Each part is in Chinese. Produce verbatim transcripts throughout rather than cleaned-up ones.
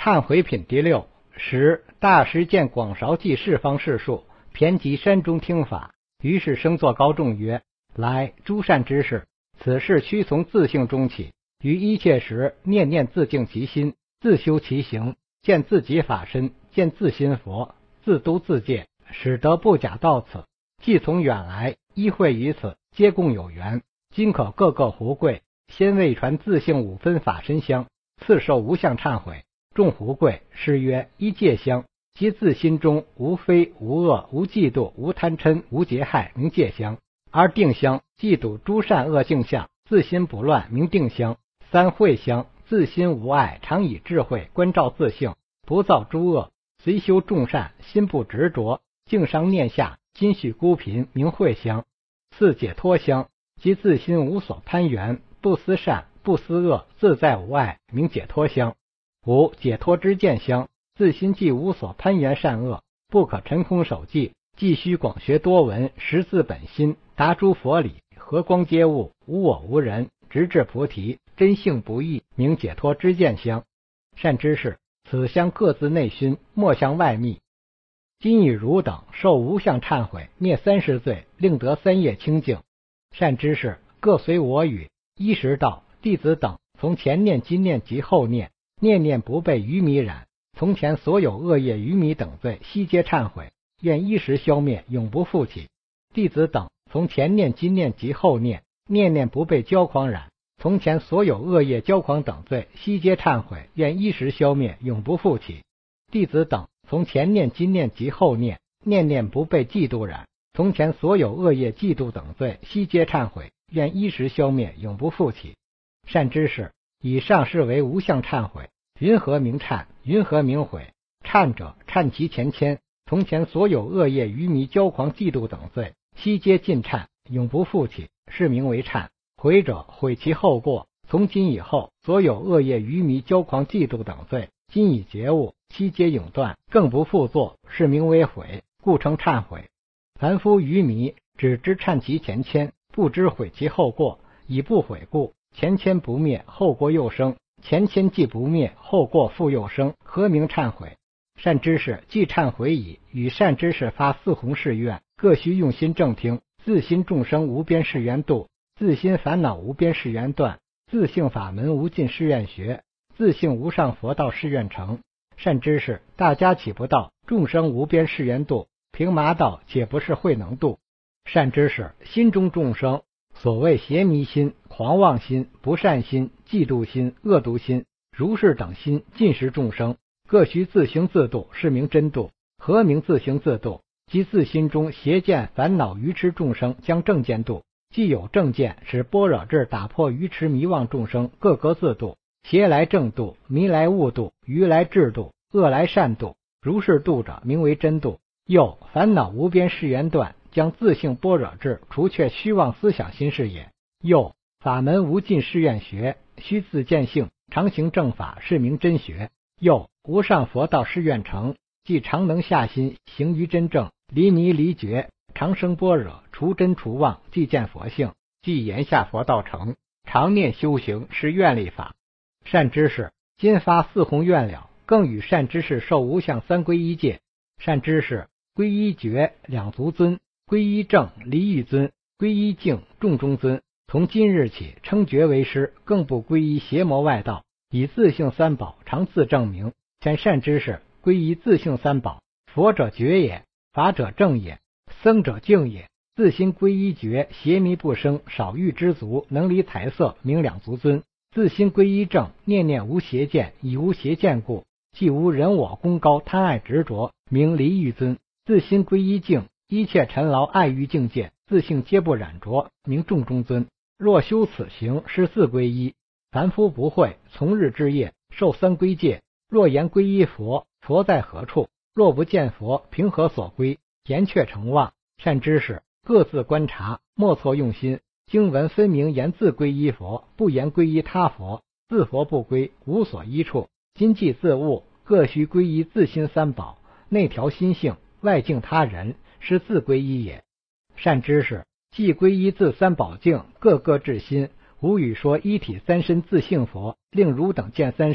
忏悔品第六。十大师见广韶记释方世数，偏及山中听法，于是升作高众曰：来，诸善之士，此事须从自性中起，于一切时念念自净其心，自修其行，见自己法身，见自心佛，自督自戒，使得不假到此。既从远来，依会于此，皆共有缘。今可各个胡跪，先为传自性五分法身香，次受无相忏悔。众胡跪，诗曰：一戒香，即自心中无非无恶无嫉妒无贪嗔无结害，名戒香；而定香，即睹诸善恶镜像，自心不乱，名定香。三慧香，自心无碍，常以智慧观照自性，不造诸恶，随修众善，心不执着，净伤念下，心许孤贫，名慧香。四解脱香，即自心无所攀缘，不思善不思恶，自在无碍，名解脱香。五解脱之见香，自心既无所攀缘善恶，不可陈空守寂，既须广学多闻，识自本心，达诸佛理，和光皆物，无我无人，直至菩提，真性不异，名解脱之见香。善知识，此香各自内熏，莫向外密。今以汝等受无相忏悔，灭三十罪，令得三业清净。善知识，各随我语。一时道，弟子等从前念今念及后念，念念不被愚迷染，从前所有恶业愚迷等罪悉皆忏悔，愿一时消灭，永不复起。弟子等从前念今念及后念，念念不被骄狂染，从前所有恶业骄狂等罪悉皆忏悔，愿一时消灭，永不复起。弟子等从前念今念及后念，念念不被嫉妒染，从前所有恶业嫉妒等罪悉皆忏悔，愿一时消灭，永不复起。善知识，以上是为无相忏悔。云何名忏？云何名悔？忏者，忏其前愆，从前所有恶业愚迷骄狂嫉妒等罪悉皆尽忏，永不复起，是名为忏。悔者，悔其后过，从今以后所有恶业愚迷骄狂嫉妒等罪今已觉悟，悉皆永断，更不复作，是名为悔，故称忏悔。凡夫愚迷，只知忏其前愆，不知悔其后过，以不悔故，前愆不灭，后过又生，前愆既不灭，后过复又生，何名忏悔？善知识，既忏悔已，与善知识发四弘誓愿，各须用心正听，自心众生无边誓愿度，自心烦恼无边誓愿断，自性法门无尽誓愿学，自性无上佛道誓愿成。善知识，大家岂不道众生无边誓愿度，平麻道且不是慧能度。善知识，心中众生所谓邪迷心、狂妄心、不善心、嫉妒心、恶毒心、如是等心，尽是众生，各须自行自度，是名真度。何名自行自度？即自心中邪见烦恼愚痴众生将正见度，既有正见，使般若智打破愚痴迷妄众生，各个自度。邪来正度，迷来悟度，愚来智度，恶来善度，如是度者，名为真度。又烦恼无边誓愿断，将自性般若智除却虚妄思想心是也。又法门无尽誓愿学，须自见性，常行正法，是名真学。又无上佛道誓愿成，即常能下心行于真正，离迷离觉，常生般若，除真除妄，即见佛性，即言下佛道成，常念修行，是愿力法。善知识，今发四弘愿了，更与善知识受无相三皈依戒。善知识，皈依觉两足尊，皈依正离欲尊，皈依净众中尊。从今日起称觉为师，更不皈依邪魔外道，以自性三宝常自证明。前善知识，皈依自性三宝，佛者觉也，法者正也，僧者净也。自心皈依觉，邪迷不生，少欲知足，能离财色，名两足尊。自心皈依正，念念无邪见，以无邪见故，既无人我功高贪爱执着，名离欲尊。自心皈依净，一切尘劳爱欲境界，自性皆不染着，名众中尊。若修此行，是自皈依。凡夫不会，从日之夜受三皈戒。若言皈依佛，佛在何处？若不见佛，凭何所归？言却成妄。善知识，各自观察，莫错用心。经文分明言自皈依佛，不言皈依他佛，自佛不归，无所依处。今既自悟，各须皈依自心三宝，内调心性，外敬他人，是自皈依也。善知识，既皈依自三宝境，各个至心，无语说一体三身自性佛，令汝等见三身，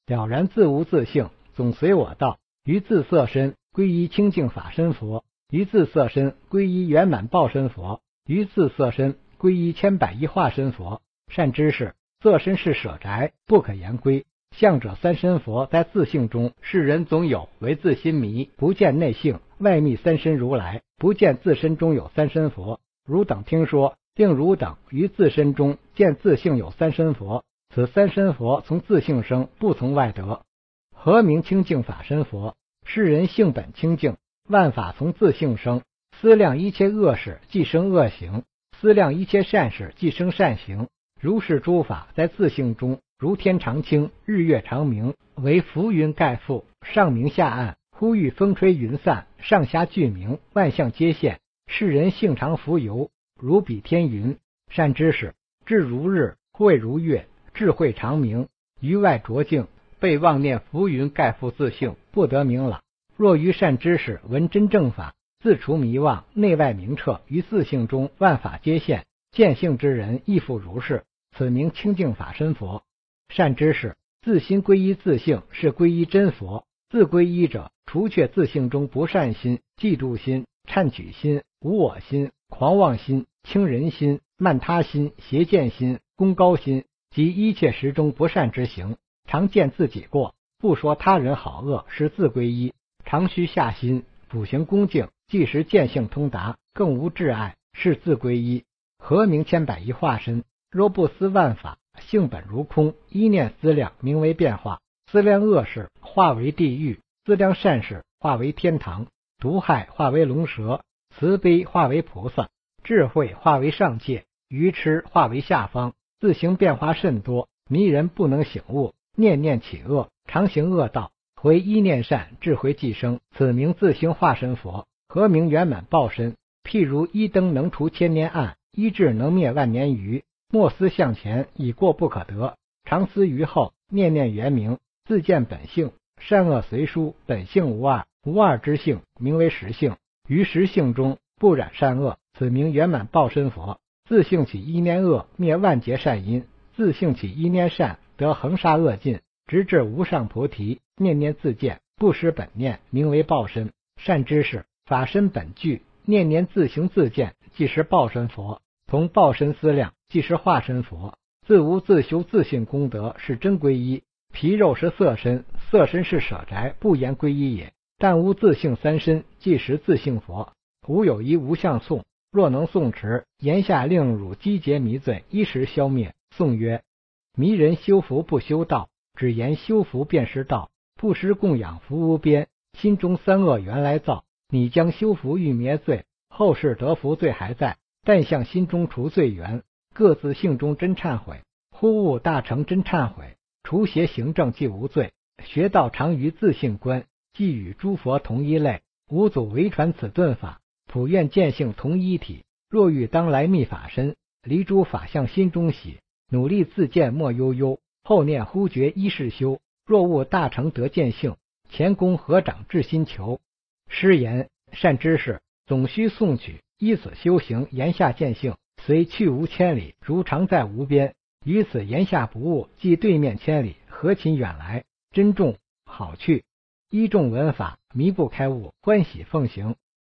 了然自无自性，总随我道。于自色身归依清净法身佛，于自色身归依圆满报身佛，于自色身归依千百亿化身佛。善知识，色身是舍宅，不可言归。相者三身佛在自性中，世人总有为自心迷，不见内性，外密三身如来，不见自身中有三身佛。汝等听说，令汝等于自身中见自性有三身佛，此三身佛从自性生，不从外得。何名清净法身佛？世人性本清净，万法从自性生。思量一切恶事，即生恶行；思量一切善事，即生善行。如是诸法在自性中，如天常清，日月常明，为浮云盖覆，上明下暗，忽遇风吹云散，上下俱明，万象皆现。世人性常浮游，如比天云。善知识，智如日，慧如月，智慧常明，于外浊净，被妄念浮云盖覆自性，不得明朗。若于善知识闻真正法，自除迷妄，内外明彻，于自性中万法皆现，见性之人亦复如是，此名清净法身佛。善知识，自心归依自性，是归依真佛。自归依者，除却自性中不善心、嫉妒心、忏取心、无我心、狂妄心、轻人心、慢他心、邪见心、功高心及一切时中不善之行，常见自己过，不说他人好恶，是自归依。常须下心，补行恭敬，即时见性通达，更无挚爱，是自归依。何名千百亿化身？若不思万法，性本如空，一念思量，名为变化。思量恶事，化为地狱；思量善事，化为天堂；毒害化为龙蛇；慈悲化为菩萨；智慧化为上界；愚痴化为下方。自行变化甚多，迷人不能醒悟，念念起恶，常行恶道，回一念善，智慧即生，此名自行化身佛。何名圆满报身？譬如一灯能除千年暗，一智能灭万年愚。莫思向前，已过不可得；常思于后，念念圆明，自见本性。善恶随殊，本性无二，无二之性名为实性。于实性中不染善恶，此名圆满报身佛。自性起一念恶，灭万劫善因；自性起一念善，得恒沙恶尽，直至无上菩提。念念自见，不失本念，名为报身。善知识，法身本具，念念自行自见，即是报身佛。从报身思量，即是化身佛。自无自修自性功德，是真归依。皮肉是色身，色身是舍宅，不言归依也。但无自性三身，即是自性佛。无有一无相颂，若能诵持，言下令汝积劫迷罪，一时消灭。颂曰：迷人修福不修道，只言修福便是道。不施供养福无边，心中三恶原来造。你将修福欲灭罪，后世得福罪还在。但向心中除罪缘，各自性中真忏悔。忽悟大成真忏悔，除邪行正即无罪。学道常于自性观，即与诸佛同一类。五祖为传此顿法，普愿见性同一体。若欲当来密法身，离诸法相心中喜。努力自见莫悠悠，后念忽觉一世修。若悟大成得见性，前功合掌至心求。诗言：善知识，总须诵取，依此修行，言下见性，虽去无千里，如常在无边。于此言下不悟，即对面千里，何勤远来？珍重好去，依众闻法，迷不开悟，欢喜奉行。